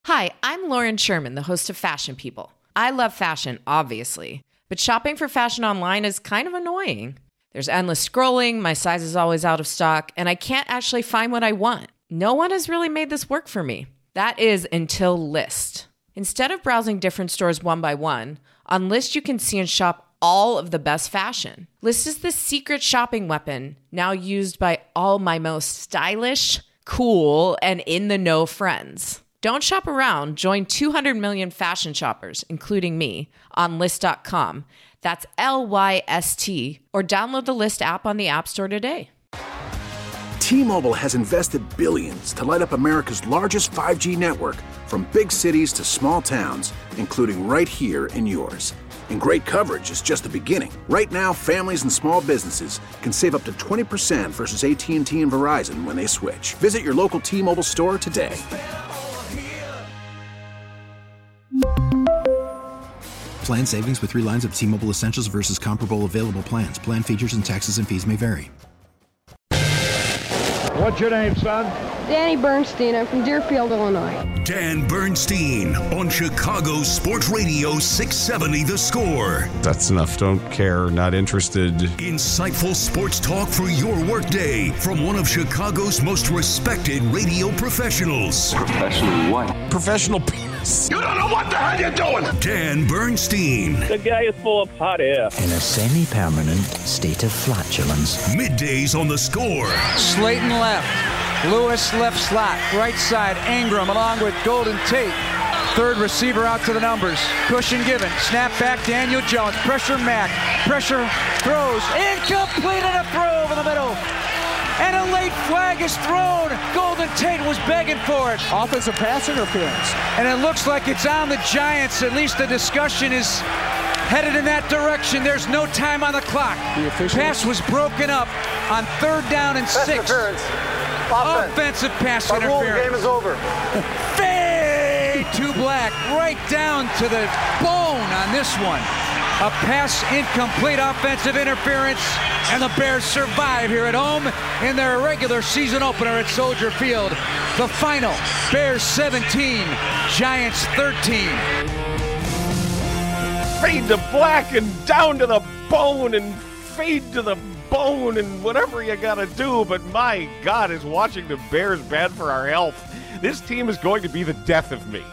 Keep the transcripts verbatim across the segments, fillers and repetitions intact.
Hi, I'm Lauren Sherman, the host of Fashion People. I love fashion, obviously, but shopping for fashion online is kind of annoying. There's endless scrolling, my size is always out of stock, and I can't actually find what I want. No one has really made this work for me. That is until Lyst. Instead of browsing different stores one by one, on Lyst you can see and shop all of the best fashion. Lyst is the secret shopping weapon, now used by all my most stylish, cool, and in-the-know friends. Don't shop around. Join two hundred million fashion shoppers, including me, on Lyst dot com. That's L Y S T. Or download the Lyst app on the App Store today. T-Mobile has invested billions to light up America's largest five G network, from big cities to small towns, including right here in yours. And great coverage is just the beginning. Right now, families and small businesses can save up to twenty percent versus A T and T and Verizon when they switch. Visit your local T-Mobile store today. Plan savings with three lines of T-Mobile Essentials versus comparable available plans. Plan features and taxes and fees may vary. What's your name, son? Danny Bernstein. I'm from Deerfield, Illinois. Dan Bernstein on Chicago Sports Radio six seventy The Score. That's enough. Don't care. Not interested. Insightful sports talk for your workday from one of Chicago's most respected radio professionals. Professional what? Professional penis. You don't know what the hell you're doing. Dan Bernstein. The guy is full of hot air. In a semi-permanent state of flatulence. Middays on The Score. Slayton left. Lewis left slot, right side, Ingram along with Golden Tate. Third receiver out to the numbers. Cushion given. Snap back, Daniel Jones. Pressure Mack. Pressure throws. Incomplete and a throw over the middle. And a late flag is thrown. Golden Tate was begging for it. Offensive pass interference. And it looks like it's on the Giants. At least the discussion is headed in that direction. There's no time on the clock. The pass was broken up on third down and pass six. Interference. Offense. Offensive pass but interference. The game is over. Fade to Black, right down to the bone on this one. A pass incomplete, offensive interference, and the Bears survive here at home in their regular season opener at Soldier Field. The final, Bears seventeen, Giants thirteen. Fade to Black and down to the bone and fade to the bone and whatever you gotta do, but my God, is watching the Bears bad for our health. This team is going to be the death of me.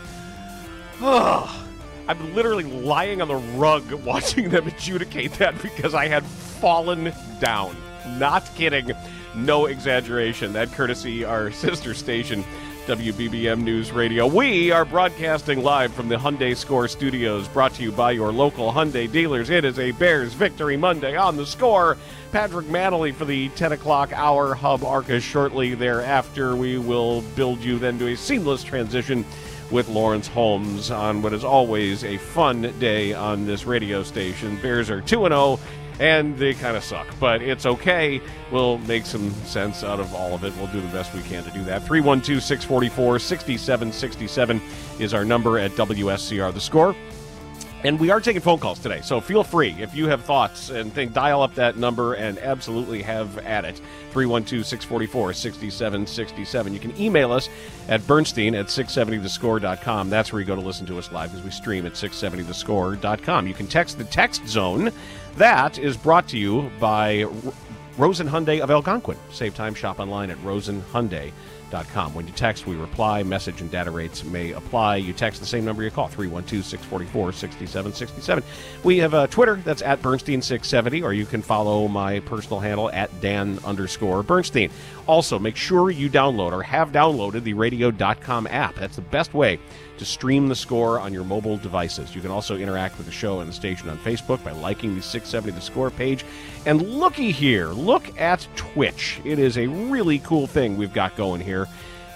Oh, I'm literally lying on the rug watching them adjudicate that because I had fallen down. Not kidding. No exaggeration. That courtesy our sister station, W B B M News Radio. We are broadcasting live from the Hyundai Score Studios, brought to you by your local Hyundai dealers. It is a Bears Victory Monday on The Score. Patrick Manley for the ten o'clock hour. Hub Arcus shortly thereafter. We will build you then to a seamless transition with Lawrence Holmes on what is always a fun day on this radio station. Bears are two and oh. And they kind of suck, but it's okay. We'll make some sense out of all of it. We'll do the best we can to do that. three one two, six four four, six seven six seven is our number at W S C R The Score. And we are taking phone calls today, so feel free. If you have thoughts and think, dial up that number and absolutely have at it. three one two, six four four, six seven six seven. You can email us at Bernstein at six seventy the score dot com. That's where you go to listen to us live because we stream at six seventy the score dot com. You can text the text zone. That is brought to you by Rosen Hyundai of Algonquin. Save time, shop online at rosen hyundai dot com. When you text, we reply. Message and data rates may apply. You text the same number you call, three one two, six four four, six seven six seven. We have a Twitter, that's at Bernstein six seventy, or you can follow my personal handle at Dan underscore Bernstein. Also, make sure you download or have downloaded the radio dot com app. That's the best way to stream the score on your mobile devices. You can also interact with the show and the station on Facebook by liking the six seventy The Score page. And looky here, look at Twitch. It is a really cool thing we've got going here.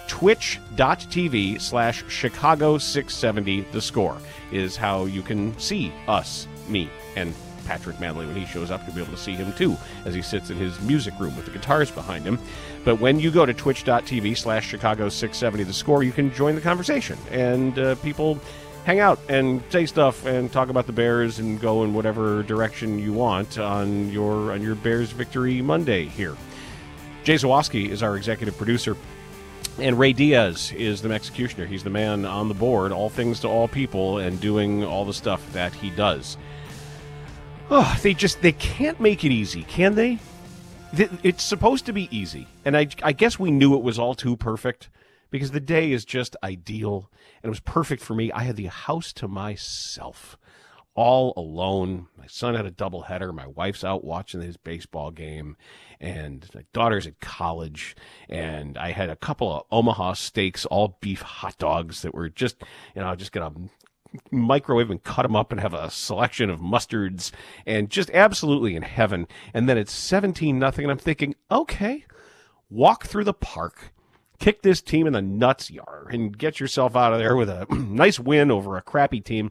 Twitch.tv slash Chicago 670 The Score is how you can see us, me, and Patrick Manley when he shows up. You'll be able to see him too as he sits in his music room with the guitars behind him. But when you go to twitch.tv slash Chicago 670 The Score, you can join the conversation. And uh, people hang out and say stuff and talk about the Bears and go in whatever direction you want on your on your Bears Victory Monday here. Jay Zawoski is our executive producer. And Ray Diaz is the executioner. He's the man on the board, all things to all people, and doing all the stuff that he does. Oh, they just, they can't make it easy, can they? It's supposed to be easy. And I, I guess we knew it was all too perfect because the day is just ideal. And it was perfect for me. I had the house to myself, all alone. My son had a doubleheader. My wife's out watching his baseball game. And my daughter's at college. And I had a couple of Omaha steaks, all beef hot dogs that were just, you know, just going to microwave and cut them up and have a selection of mustards and just absolutely in heaven. And then it's seventeen nothing, and I'm thinking, okay, walk through the park, kick this team in the nuts yard, and get yourself out of there with a nice win over a crappy team.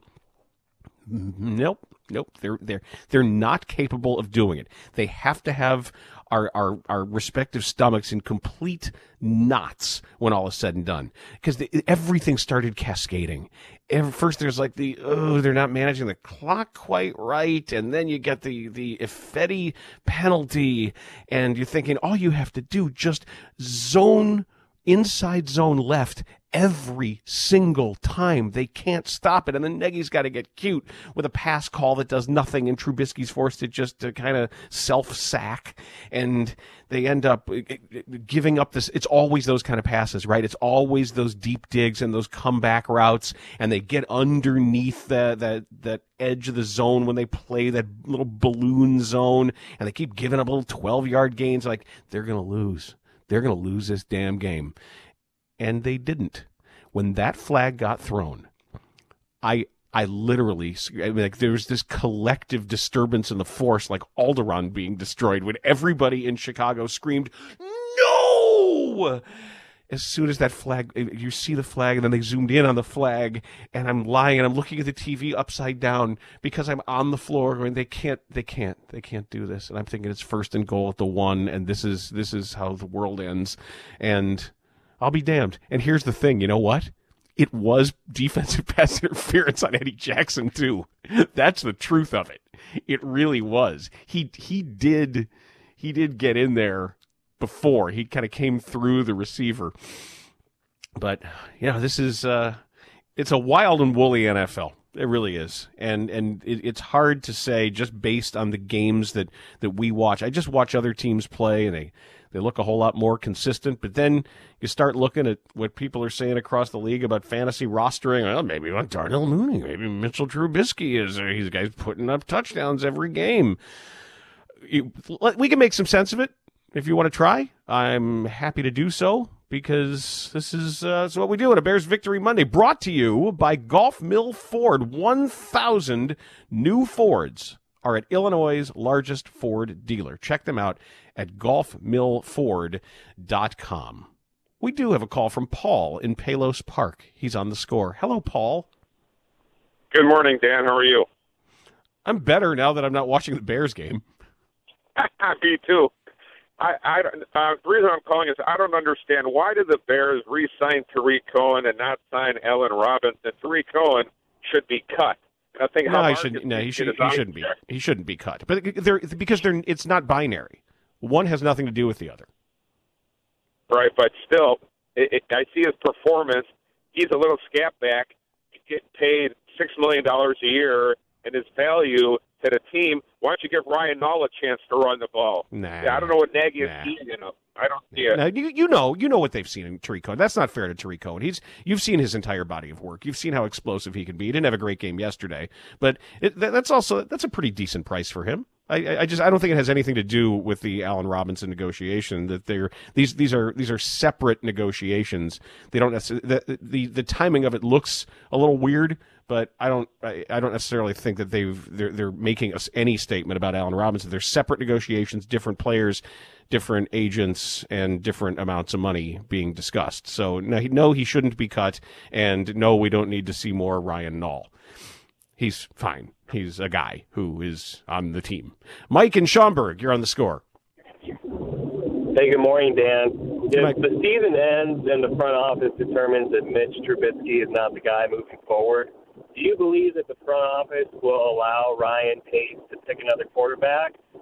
Nope, nope, they're they're they're not capable of doing it. They have to have our our, our respective stomachs in complete knots when all is said and done, because everything started cascading. Every, first, there's like the oh, they're not managing the clock quite right, and then you get the the Ifedi penalty, and you're thinking all you have to do just zone inside zone left every single time. They can't stop it. And then Nagy's got to get cute with a pass call that does nothing, and Trubisky's forced to just to kind of self-sack, and they end up giving up this. It's always those kind of passes, right? It's always those deep digs and those comeback routes, and they get underneath the, that that edge of the zone when they play that little balloon zone, and they keep giving up little twelve-yard gains. Like, they're going to lose. They're going to lose this damn game. And they didn't. When that flag got thrown, I I literally, I mean, like, there was this collective disturbance in the force, like Alderaan being destroyed, when everybody in Chicago screamed, "No!" As soon as that flag, you see the flag, and then they zoomed in on the flag, and I'm lying, and I'm looking at the T V upside down because I'm on the floor, and they can't, they can't, they can't do this. And I'm thinking it's first and goal at the one, and this is this is how the world ends. And I'll be damned. And here's the thing, you know what? It was defensive pass interference on Eddie Jackson too. That's the truth of it. It really was. He he did he did get in there before. He kind of came through the receiver. But, you know, this is uh, it's a wild and woolly N F L. It really is. And and it, it's hard to say just based on the games that, that we watch. I just watch other teams play, and they, they look a whole lot more consistent. But then you start looking at what people are saying across the league about fantasy rostering. Well, maybe on Darnell Mooney, maybe Mitchell Trubisky is there. He's a guy putting up touchdowns every game. You, we can make some sense of it. If you want to try, I'm happy to do so, because this is, uh, this is what we do on a Bears Victory Monday, brought to you by Golf Mill Ford. one thousand new Fords are at Illinois' largest Ford dealer. Check them out at golf mill ford dot com. We do have a call from Paul in Palos Park. He's on the score. Hello, Paul. Good morning, Dan. How are you? I'm better now that I'm not watching the Bears game. Me too. I, I, uh, the reason I'm calling is I don't understand, why did the Bears re-sign Tariq Cohen and not sign Allen Robinson? Tariq Cohen should be cut. I think no, he shouldn't. No, he should. He shouldn't be. He shouldn't be cut. But they're because they're. It's not binary. One has nothing to do with the other. Right, but still, it, it, I see his performance. He's a little scat back. He get paid six million dollars a year, and his value to the team. Why don't you give Ryan Nall a chance to run the ball? Nah, yeah, I don't know what Nagy is nah. seeing in him. I don't see it. Now, you, you know, you know what they've seen in Tariq Cohen. That's not fair to Tariq Cohen. He's you've seen his entire body of work. You've seen how explosive he can be. He didn't have a great game yesterday, but it, that, that's also that's a pretty decent price for him. I, I just I don't think it has anything to do with the Allen Robinson negotiation. That they're these these are these are separate negotiations. They don't necessarily the, the the timing of it looks a little weird, but I don't I, I don't necessarily think that they've they're they're making us any statement about Allen Robinson. They're separate negotiations, different players, different agents, and different amounts of money being discussed. So no, he, no, he shouldn't be cut, and no, we don't need to see more Ryan Nall. He's fine. He's a guy who is on the team. Mike in Schaumburg, you're on the score. Hey, good morning, Dan. If Mike. The season ends and the front office determines that Mitch Trubisky is not the guy moving forward, do you believe that the front office will allow Ryan Pace to pick another quarterback?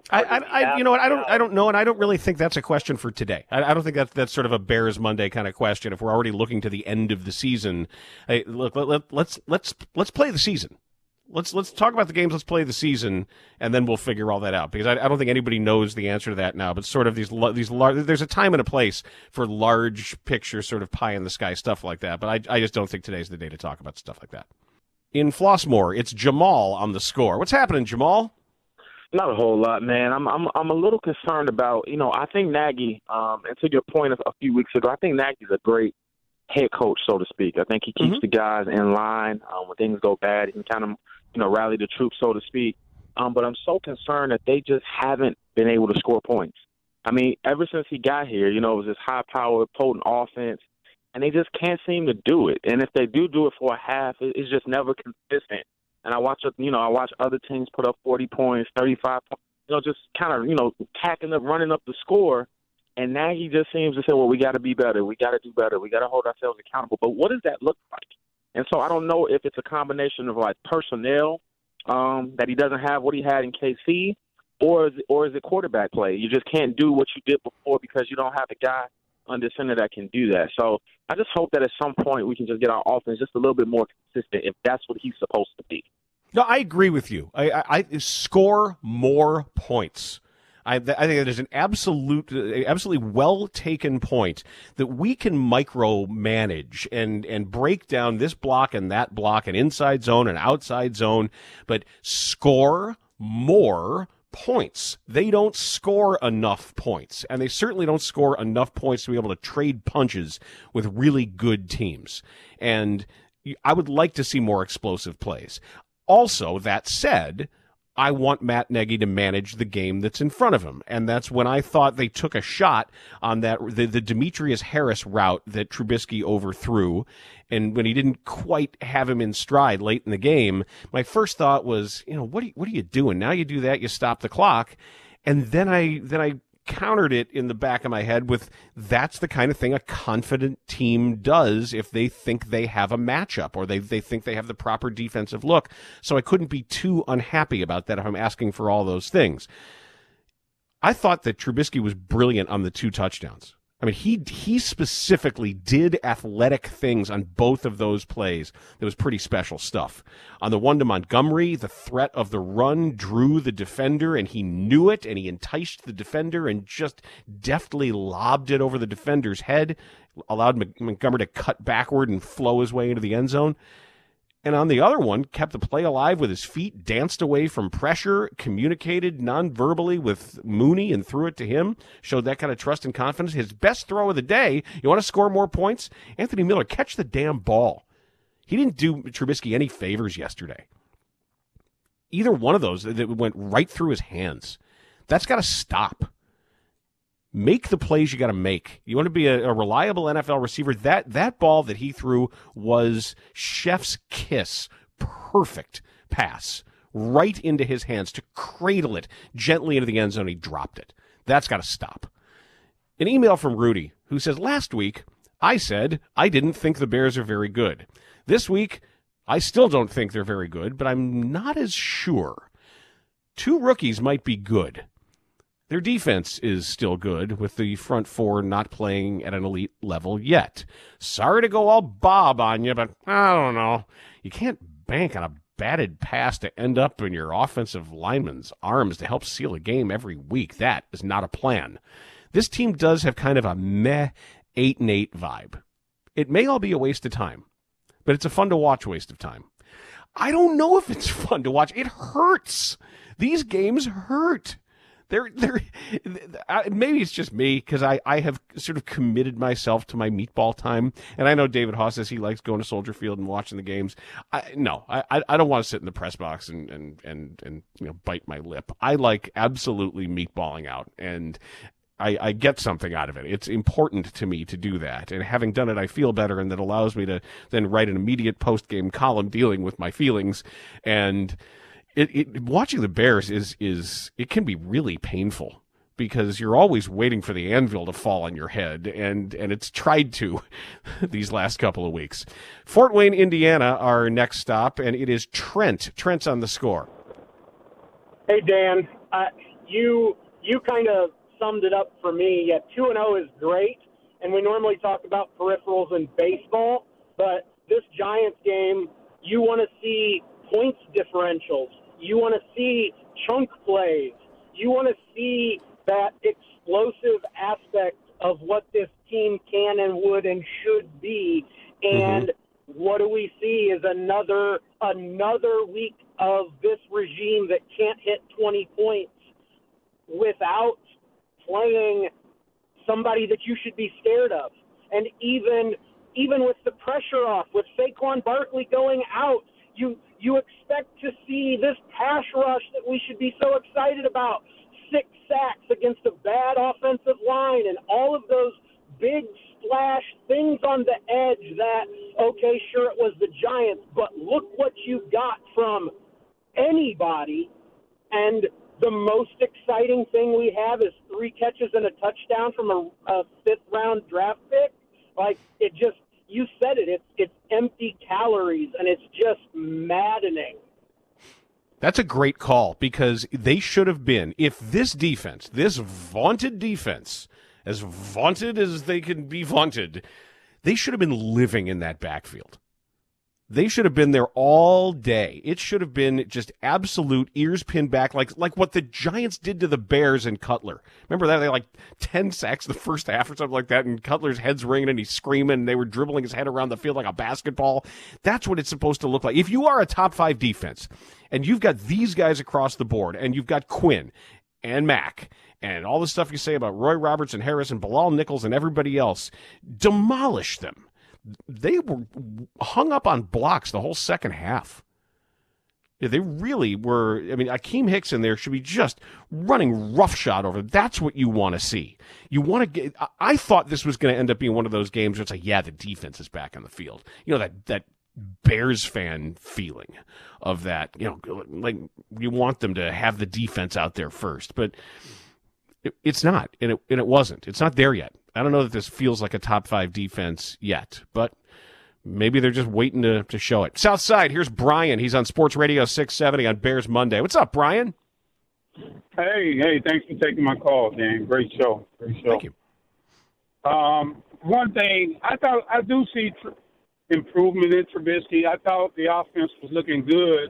I, I, I, you know what? I don't, I don't know, and I don't really think that's a question for today. I, I don't think that's that's sort of a Bears Monday kind of question. If we're already looking to the end of the season, hey, look, let, let, let's let's let's play the season. Let's let's talk about the games. Let's play the season, and then we'll figure all that out. Because I, I don't think anybody knows the answer to that now. But sort of these these large, there's a time and a place for large picture, sort of pie in the sky stuff like that. But I I just don't think today's the day to talk about stuff like that. In Flossmoor, it's Jamal on the score. What's happening, Jamal? Not a whole lot, man. I'm I'm I'm a little concerned about, you know, I think Nagy, um, and to your point a few weeks ago, I think Nagy's a great head coach, so to speak. I think he keeps mm-hmm. the guys in line. Um, when things go bad, he can kind of, you know, rally the troops, so to speak. Um, but I'm so concerned that they just haven't been able to score points. I mean, ever since he got here, you know, it was this high-powered, potent offense, and they just can't seem to do it. And if they do do it for a half, it's just never consistent. And I watch, you know, I watch other teams put up forty points, thirty-five points, you know, just kind of, you know, tacking up, running up the score. And Nagy just seems to say, well, we got to be better. We got to do better. We got to hold ourselves accountable. But what does that look like? And so I don't know if it's a combination of, like, personnel um, that he doesn't have what he had in K C, or is, it, or is it quarterback play? You just can't do what you did before because you don't have a guy under center that can do that. So I just hope that at some point we can just get our offense just a little bit more consistent if that's what he's supposed to be. No, I agree with you. I, I, I score more points. I, I think that is an absolute, absolutely well taken point that we can micromanage and and break down this block and that block, an inside zone and outside zone, but score more points. They don't score enough points, and they certainly don't score enough points to be able to trade punches with really good teams. And I would like to see more explosive plays. Also, that said, I want Matt Nagy to manage the game that's in front of him. And that's when I thought they took a shot on that the, the Demetrius Harris route that Trubisky overthrew. And when he didn't quite have him in stride late in the game, my first thought was, you know, what are you, what are you doing? Now you do that, you stop the clock. And then I then I countered it in the back of my head with, that's the kind of thing a confident team does if they think they have a matchup or they, they think they have the proper defensive look. So I couldn't be too unhappy about that if I'm asking for all those things. I thought that Trubisky was brilliant on the two touchdowns. I mean, he he specifically did athletic things on both of those plays. That was pretty special stuff. On the one to Montgomery, the threat of the run drew the defender, and he knew it, and he enticed the defender and just deftly lobbed it over the defender's head, allowed Montgomery to cut backward and flow his way into the end zone. And on the other one, kept the play alive with his feet, danced away from pressure, communicated non-verbally with Mooney and threw it to him, showed that kind of trust and confidence. His best throw of the day, you want to score more points? Anthony Miller, catch the damn ball. He didn't do Trubisky any favors yesterday. Either one of those that went right through his hands. That's got to stop. Make the plays you got to make. You want to be a, a reliable N F L receiver. That that ball that he threw was chef's kiss. Perfect pass right into his hands to cradle it gently into the end zone. He dropped it. That's got to stop. An email from Rudy who says, last week I said I didn't think the Bears are very good. This week I still don't think they're very good, but I'm not as sure. Two rookies might be good. Their defense is still good, with the front four not playing at an elite level yet. Sorry to go all Bob on you, but I don't know. You can't bank on a batted pass to end up in your offensive lineman's arms to help seal a game every week. That is not a plan. This team does have kind of a meh eight and eight vibe. It may all be a waste of time, but it's a fun-to-watch waste of time. I don't know if it's fun to watch. It hurts. These games hurt. They're, they're, maybe it's just me because I, I have sort of committed myself to my meatball time. And I know David Haas says he likes going to Soldier Field and watching the games. I, no, I, I don't want to sit in the press box and, and, and, and you know, bite my lip. I like absolutely meatballing out, and I, I get something out of it. It's important to me to do that. And having done it, I feel better, and that allows me to then write an immediate post-game column dealing with my feelings. And It, it, watching the Bears is is it can be really painful because you're always waiting for the anvil to fall on your head, and, and it's tried to these last couple of weeks. Fort Wayne, Indiana, our next stop, and it is Trent. Trent's on the score. Hey, Dan. I, you you kind of summed it up for me. Yeah, two and oh is great, and we normally talk about peripherals in baseball, but this Giants game, you want to see points differentials. You want to see chunk plays. You want to see that explosive aspect of what this team can and would and should be. And mm-hmm. what do we see is another another week of this regime that can't hit twenty points without playing somebody that you should be scared of. And even even with the pressure off, with Saquon Barkley going out, you you expect to see this pass rush that we should be so excited about. Six sacks against a bad offensive line and all of those big splash things on the edge that, okay, sure, it was the Giants, but look what you got from anybody. And the most exciting thing we have is three catches and a touchdown from a, a fifth-round draft pick. Like, it just, you said it, it's, it's empty calories, and it's just maddening. That's a great call, because they should have been, if this defense, this vaunted defense, as vaunted as they can be vaunted, they should have been living in that backfield. They should have been there all day. It should have been just absolute ears pinned back, like like what the Giants did to the Bears and Cutler. Remember that? They had like ten sacks the first half or something like that, and Cutler's head's ringing and he's screaming, and they were dribbling his head around the field like a basketball. That's what it's supposed to look like. If you are a top five defense, and you've got these guys across the board, and you've got Quinn and Mack, and all the stuff you say about Roy Robertson, Harris, and Bilal Nichols, and everybody else, demolish them. They were hung up on blocks the whole second half. Yeah, they really were. I mean, Akeem Hicks in there should be just running roughshod over. That's what you want to see. You want to get. I thought this was going to end up being one of those games where it's like, yeah, the defense is back on the field. You know, that that Bears fan feeling of that. You know, like you want them to have the defense out there first, but it, it's not, and it and it wasn't. It's not there yet. I don't know that this feels like a top five defense yet, but maybe they're just waiting to, to show it. South Side, here's Brian. He's on Sports Radio six seventy on Bears Monday. What's up, Brian? Hey, hey, thanks for taking my call, Dan. Great show. Great show. Thank you. Um, one thing, I thought I do see tr- improvement in Trubisky. I thought the offense was looking good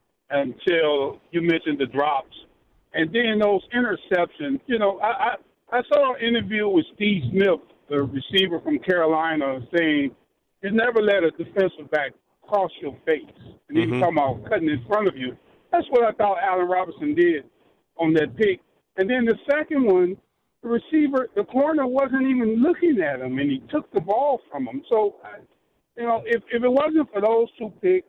until you mentioned the drops. And then those interceptions, you know, I, I I saw an interview with Steve Smith, the receiver from Carolina, saying, you never let a defensive back cross your face. And he's mm-hmm. talking about cutting in front of you. That's what I thought Allen Robinson did on that pick. And then the second one, the receiver, the corner wasn't even looking at him, and he took the ball from him. So, you know, if, if it wasn't for those two picks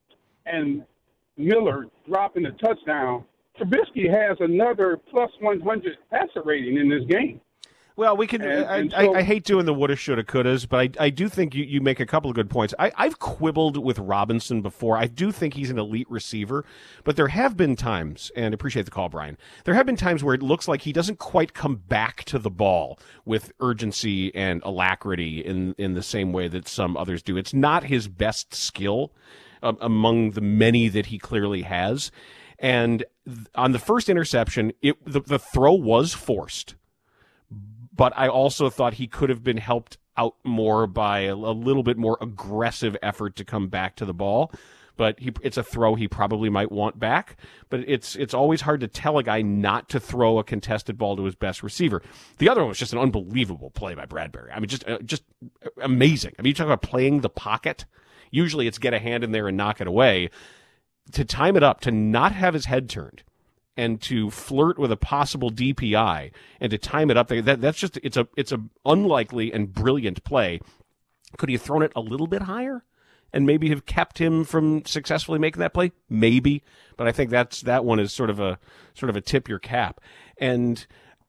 and Miller dropping the touchdown, Trubisky has another plus one hundred passer rating in this game. Well, we can. And, I, and so, I, I hate doing the woulda, shoulda, couldas, but I, I do think you, you make a couple of good points. I, I've quibbled with Robinson before. I do think he's an elite receiver, but there have been times, and I appreciate the call, Brian. There have been times where it looks like he doesn't quite come back to the ball with urgency and alacrity in in the same way that some others do. It's not his best skill uh, among the many that he clearly has. And on the first interception, it the, the throw was forced. But I also thought he could have been helped out more by a, a little bit more aggressive effort to come back to the ball. But he, it's a throw he probably might want back. But it's it's always hard to tell a guy not to throw a contested ball to his best receiver. The other one was just an unbelievable play by Bradbury. I mean, just uh, just amazing. I mean, you talk about playing the pocket. Usually it's get a hand in there and knock it away. To time it up, to not have his head turned, and to flirt with a possible D P I, and to time it up, that that's just it's a it's a unlikely and brilliant play. Could he have thrown it a little bit higher, and maybe have kept him from successfully making that play? Maybe, but I think that's that one is sort of a sort of a tip your cap, and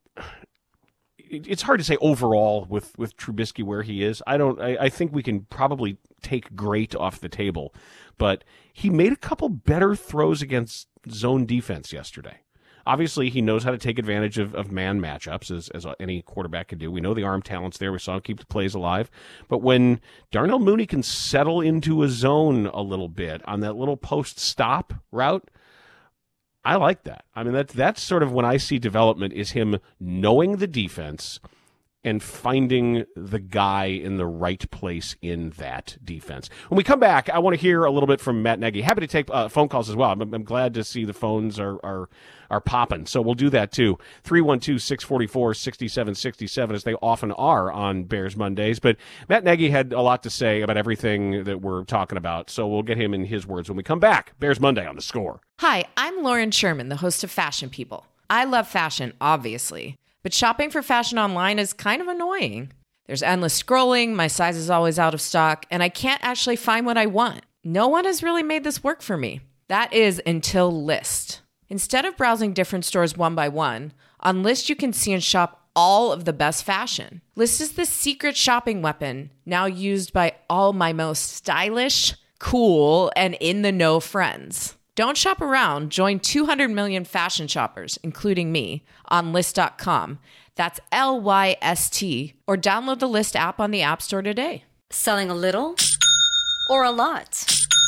it's hard to say overall with with Trubisky where he is. I don't. I, I think we can probably take great off the table, but he made a couple better throws against zone defense yesterday. Obviously, he knows how to take advantage of, of man matchups, as, as any quarterback can do. We know the arm talent's there. We saw him keep the plays alive. But when Darnell Mooney can settle into a zone a little bit on that little post-stop route, I like that. I mean, that's that's sort of when I see development is him knowing the defense and finding the guy in the right place in that defense. When we come back, I want to hear a little bit from Matt Nagy. Happy to take uh, phone calls as well. I'm, I'm glad to see the phones are are, are popping, so we'll do that too. three one two, six four four, six seven six seven, as they often are on Bears Mondays. But Matt Nagy had a lot to say about everything that we're talking about, so we'll get him in his words when we come back. Bears Monday on The Score. Hi, I'm Lauren Sherman, the host of Fashion People. I love fashion, obviously. But shopping for fashion online is kind of annoying. There's endless scrolling, my size is always out of stock, and I can't actually find what I want. No one has really made this work for me. That is until Lyst. Instead of browsing different stores one by one, on Lyst you can see and shop all of the best fashion. Lyst is the secret shopping weapon now used by all my most stylish, cool, and in-the-know friends. Don't shop around. Join two hundred million fashion shoppers, including me, on Lyst dot com. That's L Y S T. Or download the Lyst app on the App Store today. Selling a little or a lot?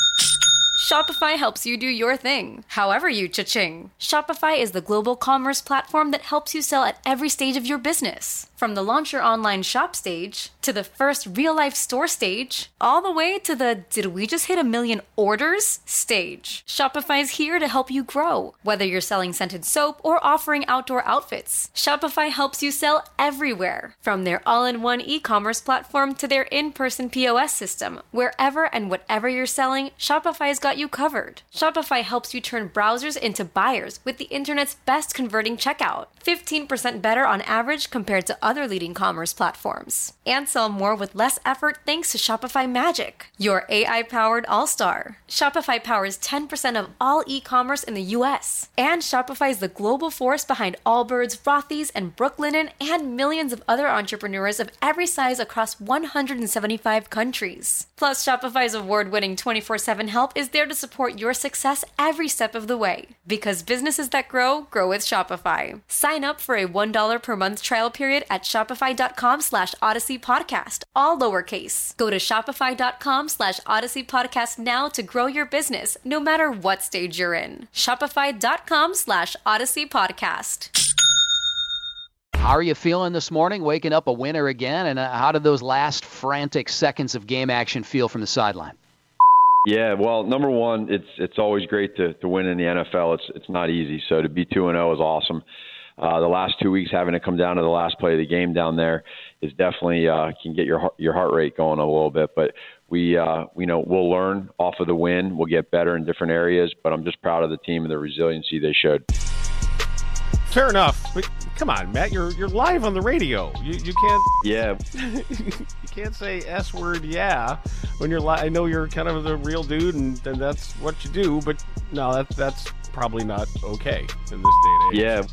Shopify helps you do your thing, however you cha-ching. Shopify is the global commerce platform that helps you sell at every stage of your business. From the launch your online shop stage, to the first real-life store stage, all the way to the did we just hit a million orders stage. Shopify's here to help you grow. Whether you're selling scented soap or offering outdoor outfits, Shopify helps you sell everywhere. From their all-in-one e-commerce platform to their in-person P O S system, wherever and whatever you're selling, Shopify's got you covered. Shopify helps you turn browsers into buyers with the internet's best converting checkout. fifteen percent better on average compared to other leading commerce platforms. And sell more with less effort thanks to Shopify Magic, your A I-powered all-star. Shopify powers ten percent of all e-commerce in the U S. And Shopify is the global force behind Allbirds, Rothy's, and Brooklinen, and millions of other entrepreneurs of every size across one hundred seventy-five countries. Plus, Shopify's award-winning twenty-four seven help is there to support your success every step of the way. Because businesses that grow, grow with Shopify. Sign up for a one dollar per month trial period at shopify.com slash Odyssey Podcast, all lowercase. Go to shopify.com slash Odyssey Podcast now to grow your business, no matter what stage you're in. Shopify.com slash Odyssey Podcast. How are you feeling this morning, waking up a winner again? And uh, how did those last frantic seconds of game action feel from the sideline? Yeah, well, number one, it's it's always great to, to win in the N F L. It's it's not easy. So to be two and oh is awesome. Uh, the last two weeks, having to come down to the last play of the game down there is definitely uh, can get your heart, your heart rate going a little bit. But we, uh, you know, we'll learn off of the win. We'll get better in different areas. But I'm just proud of the team and the resiliency they showed. Fair enough. But come on, Matt, you're you're live on the radio. You you can't. Yeah. You can't say S word. Yeah, when you're li- I know you're kind of the real dude, and, and that's what you do. But no, that's that's probably not okay in this day and age. Yeah.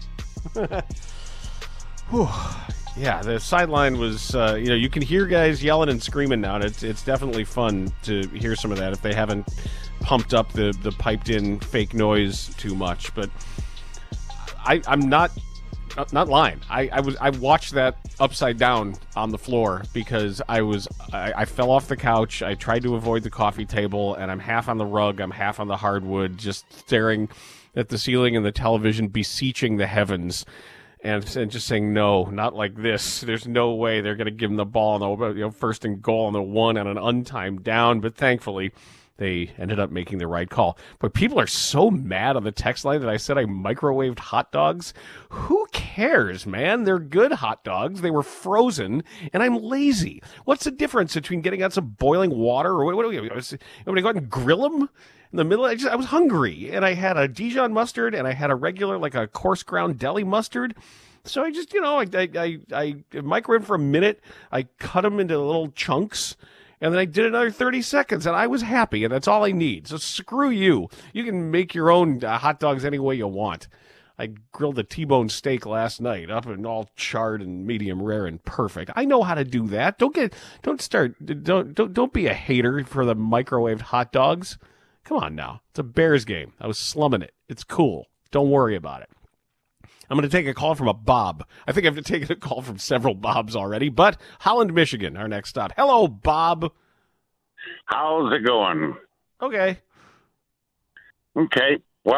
Whew. Yeah, the sideline was, uh, you know, you can hear guys yelling and screaming now, and it's, it's definitely fun to hear some of that if they haven't pumped up the, the piped-in fake noise too much. But I, I'm not not lying. I, I was I watched that upside down on the floor because I was I, I fell off the couch. I tried to avoid the coffee table, and I'm half on the rug, I'm half on the hardwood, just staring at the ceiling and the television, beseeching the heavens, and, and just saying, no, not like this. There's no way they're going to give him the ball on the, you know, first and goal on the one on an untimed down. But thankfully, they ended up making the right call. But people are so mad on the text line that I said I microwaved hot dogs. Who cares, man? They're good hot dogs. They were frozen, and I'm lazy. What's the difference between getting out some boiling water or what? What do we? I'm going to go out and grill them in the middle. I just I was hungry, and I had a Dijon mustard, and I had a regular, like a coarse ground deli mustard. So I just, you know, I I I, I microwaved for a minute. I cut them into little chunks. And then I did another thirty seconds, and I was happy, and that's all I need. So screw you. You can make your own uh, hot dogs any way you want. I grilled a T-bone steak last night, up and all charred and medium rare and perfect. I know how to do that. Don't get, don't start, don't don't don't be a hater for the microwaved hot dogs. Come on now, it's a Bears game. I was slumming it. It's cool. Don't worry about it. I'm going to take a call from a Bob. I think I've taken a call from several Bobs already, but Holland, Michigan, our next stop. Hello, Bob. How's it going? Okay. Okay. Well,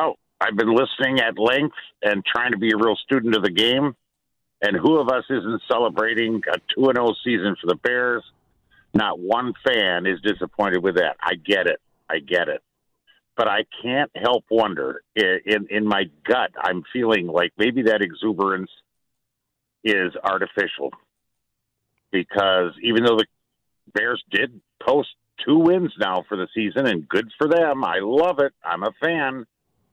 I've been listening at length and trying to be a real student of the game. And who of us isn't celebrating a two and oh season for the Bears? Not one fan is disappointed with that. I get it. I get it. But I can't help wonder, in, in, in my gut, I'm feeling like maybe that exuberance is artificial. Because even though the Bears did post two wins now for the season, and good for them, I love it, I'm a fan.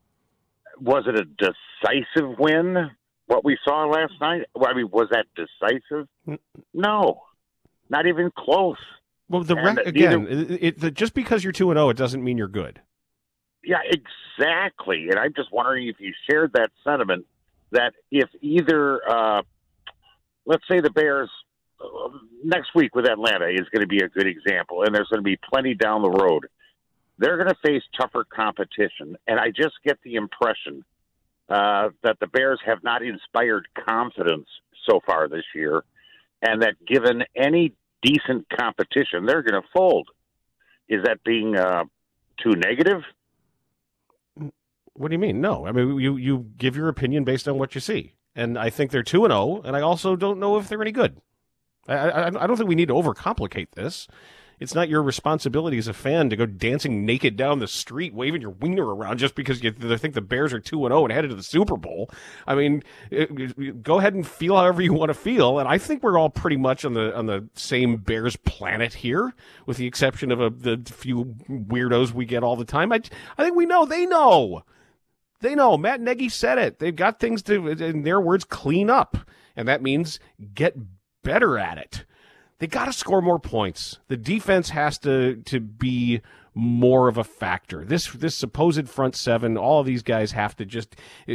Was it a decisive win, what we saw last night? I mean, was that decisive? No. Not even close. Well, the rec- again, it, it, just because you're two and oh, it doesn't mean you're good. Yeah, exactly. And I'm just wondering if you shared that sentiment that if either, uh, let's say the Bears uh, next week with Atlanta is going to be a good example, and there's going to be plenty down the road. They're going to face tougher competition, and I just get the impression uh, that the Bears have not inspired confidence so far this year, and that given any decent competition, they're going to fold. Is that being uh, too negative? What do you mean? No. I mean, you, you give your opinion based on what you see. And I think they're two and oh, and I also don't know if they're any good. I, I, I don't think we need to overcomplicate this. It's not your responsibility as a fan to go dancing naked down the street, waving your wiener around just because you think the Bears are two and oh and headed to the Super Bowl. I mean, it, it, go ahead and feel however you want to feel. And I think we're all pretty much on the on the same Bears planet here, with the exception of a, the few weirdos we get all the time. I, I think we know. They know. They know. Matt Nagy said it. They've got things to, in their words, clean up. And that means get better at it. They got to score more points. The defense has to to be more of a factor. This this supposed front seven, all of these guys have to just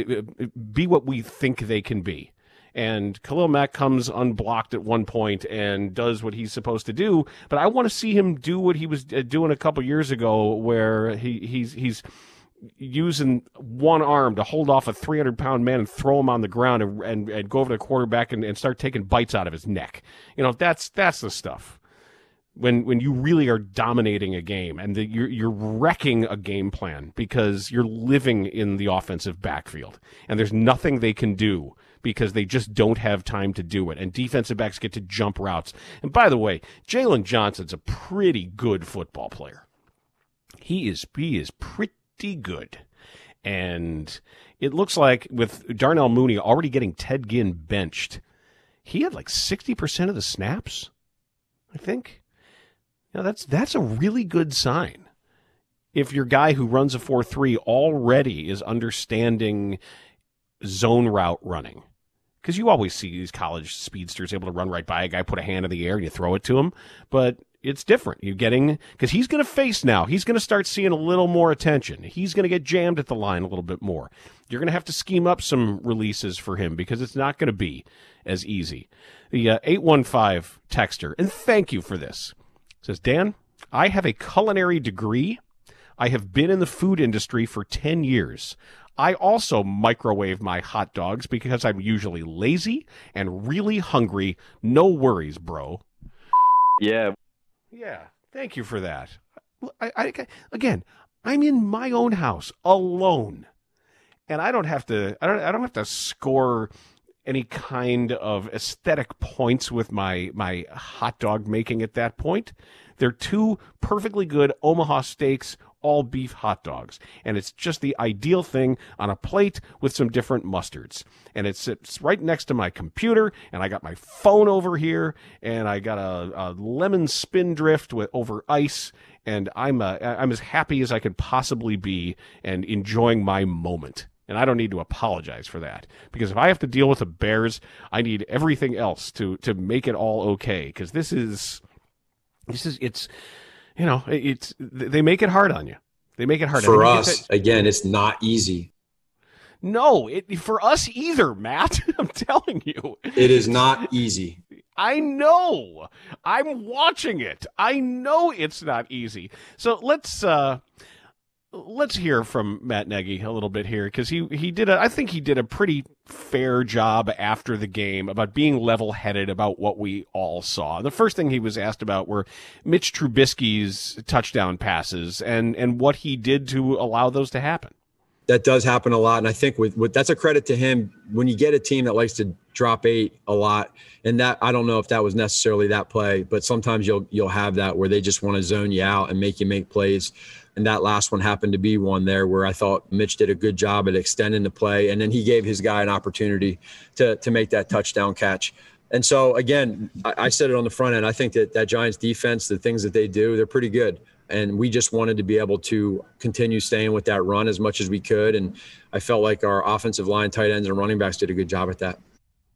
be what we think they can be. And Khalil Mack comes unblocked at one point and does what he's supposed to do. But I want to see him do what he was doing a couple years ago, where he he's he's using one arm to hold off a three hundred pound man and throw him on the ground and, and, and go over to the quarterback and, and start taking bites out of his neck. You know, that's that's the stuff. When when you really are dominating a game and the, you're, you're wrecking a game plan because you're living in the offensive backfield and there's nothing they can do because they just don't have time to do it. And defensive backs get to jump routes. And by the way, Jalen Johnson's a pretty good football player. He is he is pretty good. And it looks like with Darnell Mooney already getting Ted Ginn benched, he had like sixty percent of the snaps, I think. Now that's that's a really good sign. If your guy who runs a four three already is understanding zone route running. Because you always see these college speedsters able to run right by a guy, put a hand in the air, and you throw it to him. But it's different. You're getting, because he's going to face now. He's going to start seeing a little more attention. He's going to get jammed at the line a little bit more. You're going to have to scheme up some releases for him because it's not going to be as easy. The uh, eight one five texter, and thank you for this, says, Dan, I have a culinary degree. I have been in the food industry for ten years. I also microwave my hot dogs because I'm usually lazy and really hungry. No worries, bro. Yeah. Yeah, thank you for that. I, I, again, I'm in my own house alone, and I don't have to. I don't. I don't have to score any kind of aesthetic points with my my hot dog making. At that point, they're two perfectly good Omaha Steaks all beef hot dogs, and it's just the ideal thing on a plate with some different mustards. And it sits right next to my computer, and I got my phone over here, and I got a, a lemon spindrift with over ice, and I'm a, I'm as happy as I could possibly be and enjoying my moment. And I don't need to apologize for that, because if I have to deal with the Bears, I need everything else to to make it all okay. Because this is this is it's. You know, it's they make it hard on you. They make it hard for us. Again, it's not easy. No, it for us either, Matt. I'm telling you, it is not easy. I know. I'm watching it. I know it's not easy. So let's uh, let's hear from Matt Nagy a little bit here, because he he did a, I think he did a pretty fair job after the game about being level-headed about what we all saw. The first thing he was asked about were Mitch Trubisky's touchdown passes and and what he did to allow those to happen. that does happen a lot. And I think with, with that's a credit to him. When you get a team that likes to drop eight a lot, and that I don't know if that was necessarily that play, but sometimes you'll you'll have that where they just want to zone you out and make you make plays. And that last one happened to be one there where I thought Mitch did a good job at extending the play, and then he gave his guy an opportunity to to make that touchdown catch. And so again, I, I said it on the front end. I think that that Giants defense, the things that they do, they're pretty good. And we just wanted to be able to continue staying with that run as much as we could. And I felt like our offensive line, tight ends, and running backs did a good job at that.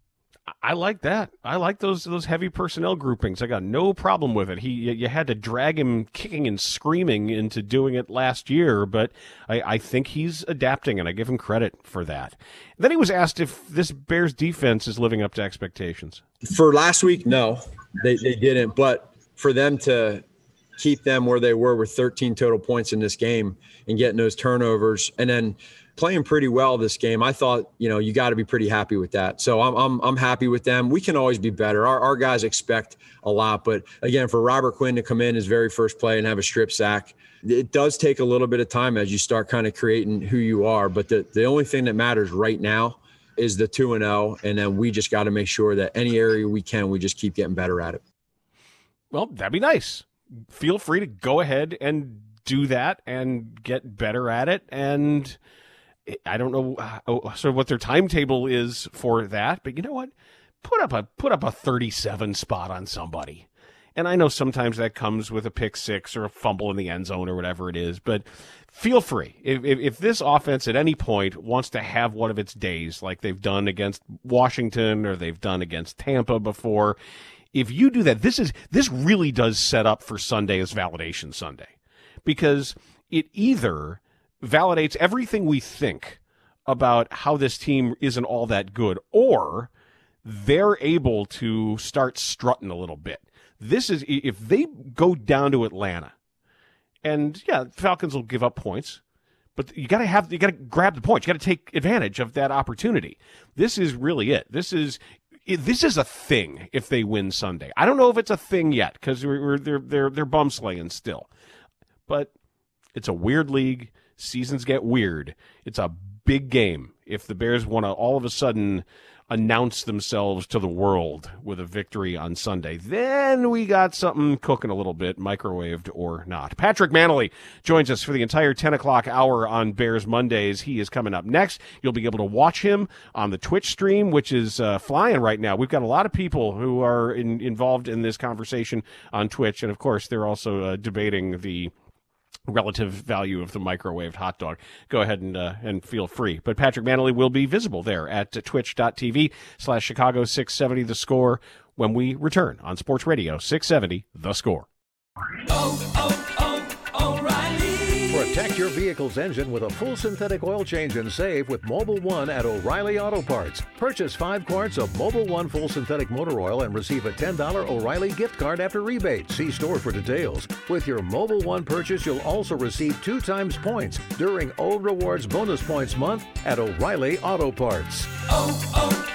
I like that. I like those those heavy personnel groupings. I got no problem with it. He, you had to drag him kicking and screaming into doing it last year, but I, I think he's adapting, and I give him credit for that. Then he was asked if this Bears defense is living up to expectations. For last week, no, they, they didn't. But for them to keep them where they were with thirteen total points in this game and getting those turnovers and then playing pretty well this game, I thought, you know, you got to be pretty happy with that. So I'm I'm I'm happy with them. We can always be better. Our our guys expect a lot, but again, for Robert Quinn to come in his very first play and have a strip sack, it does take a little bit of time as you start kind of creating who you are. But the the only thing that matters right now is the two and oh, and then we just got to make sure that any area we can, we just keep getting better at it. Well, that'd be nice. Feel free to go ahead and do that and get better at it. And I don't know uh, sort of what their timetable is for that, but you know what? Put up a put up a thirty-seven spot on somebody. And I know sometimes that comes with a pick six or a fumble in the end zone or whatever it is, but feel free. If, if, if this offense at any point wants to have one of its days like they've done against Washington or they've done against Tampa before, if you do that, this is this really does set up for Sunday as validation Sunday, because it either validates everything we think about how this team isn't all that good, or they're able to start strutting a little bit. This is if they go down to Atlanta, and yeah, Falcons will give up points, but you got to have you got to grab the points. You got to take advantage of that opportunity. This is really it. This is. This is a thing if they win Sunday. I don't know if it's a thing yet because we're, we're, they're they're they're bum slaying still, but it's a weird league. Seasons get weird. It's a big game if the Bears want to all of a sudden announce themselves to the world with a victory on Sunday. Then we got something cooking a little bit, microwaved or not. Patrick Mannelly joins us for the entire ten o'clock hour on Bears Mondays. He is coming up next. You'll be able to watch him on the Twitch stream, which is uh, flying right now. We've got a lot of people who are in, involved in this conversation on Twitch, and of course they're also uh, debating the relative value of the microwaved hot dog. Go ahead and uh, and feel free. But Patrick Mannelly will be visible there at twitch.tv slash Chicago six seventy The Score when we return on Sports Radio six seventy The Score. Oh, oh, oh, O'Reilly. Protect your vehicle's engine with a full synthetic oil change and save with Mobil one at O'Reilly Auto Parts. Purchase five quarts of Mobil one full synthetic motor oil and receive a ten dollars O'Reilly gift card after rebate. See store for details. With your Mobil one purchase, you'll also receive two times points during O Rewards Bonus Points Month at O'Reilly Auto Parts. Oh, oh,